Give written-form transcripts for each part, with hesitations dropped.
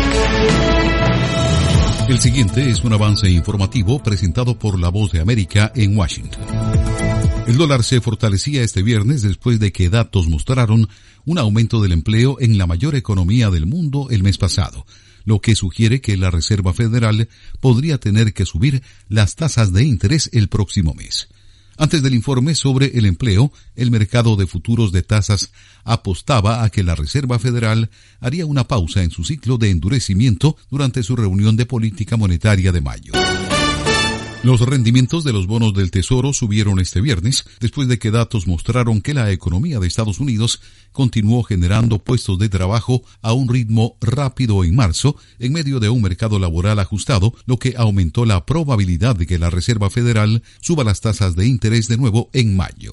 El siguiente es un avance informativo presentado por La Voz de América en Washington. El dólar se fortalecía este viernes después de que datos mostraron un aumento del empleo en la mayor economía del mundo el mes pasado, lo que sugiere que la Reserva Federal podría tener que subir las tasas de interés el próximo mes. Antes del informe sobre el empleo, el mercado de futuros de tasas apostaba a que la Reserva Federal haría una pausa en su ciclo de endurecimiento durante su reunión de política monetaria de mayo. Los rendimientos de los bonos del Tesoro subieron este viernes después de que datos mostraron que la economía de Estados Unidos continuó generando puestos de trabajo a un ritmo rápido en marzo en medio de un mercado laboral ajustado, lo que aumentó la probabilidad de que la Reserva Federal suba las tasas de interés de nuevo en mayo.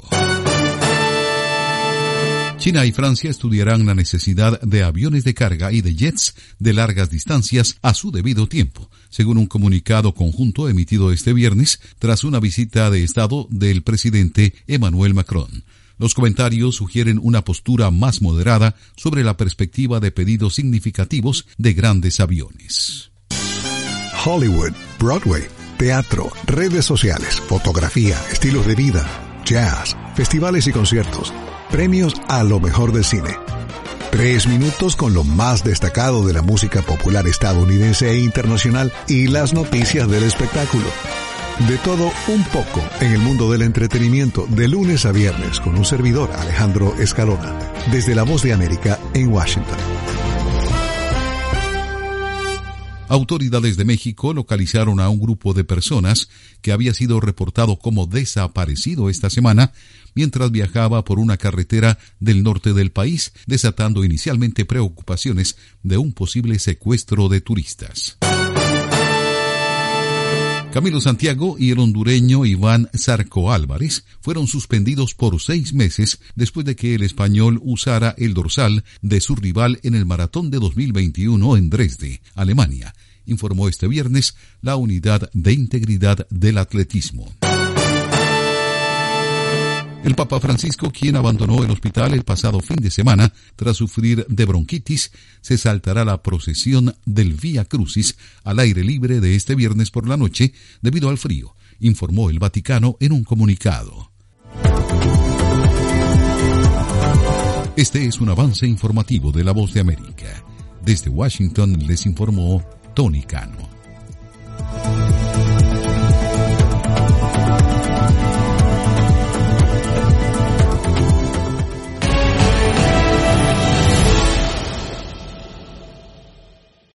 China y Francia estudiarán la necesidad de aviones de carga y de jets de largas distancias a su debido tiempo, según un comunicado conjunto emitido este viernes tras una visita de Estado del presidente Emmanuel Macron. Los comentarios sugieren una postura más moderada sobre la perspectiva de pedidos significativos de grandes aviones. Hollywood, Broadway, teatro, redes sociales, fotografía, estilos de vida, jazz, festivales y conciertos. Premios a lo mejor del cine. 3 minutos con lo más destacado de la música popular estadounidense e internacional y las noticias del espectáculo. De todo un poco en el mundo del entretenimiento de lunes a viernes con un servidor, Alejandro Escalona, desde La Voz de América en Washington. Autoridades de México localizaron a un grupo de personas que había sido reportado como desaparecido esta semana mientras viajaba por una carretera del norte del país, desatando inicialmente preocupaciones de un posible secuestro de turistas. Camilo Santiago y el hondureño Iván Zarco Álvarez fueron suspendidos por 6 meses después de que el español usara el dorsal de su rival en el maratón de 2021 en Dresde, Alemania, informó este viernes la Unidad de Integridad del Atletismo. El Papa Francisco, quien abandonó el hospital el pasado fin de semana tras sufrir de bronquitis, se saltará la procesión del Vía Crucis al aire libre de este viernes por la noche debido al frío, informó el Vaticano en un comunicado. Este es un avance informativo de La Voz de América. Desde Washington les informó Tony Cano.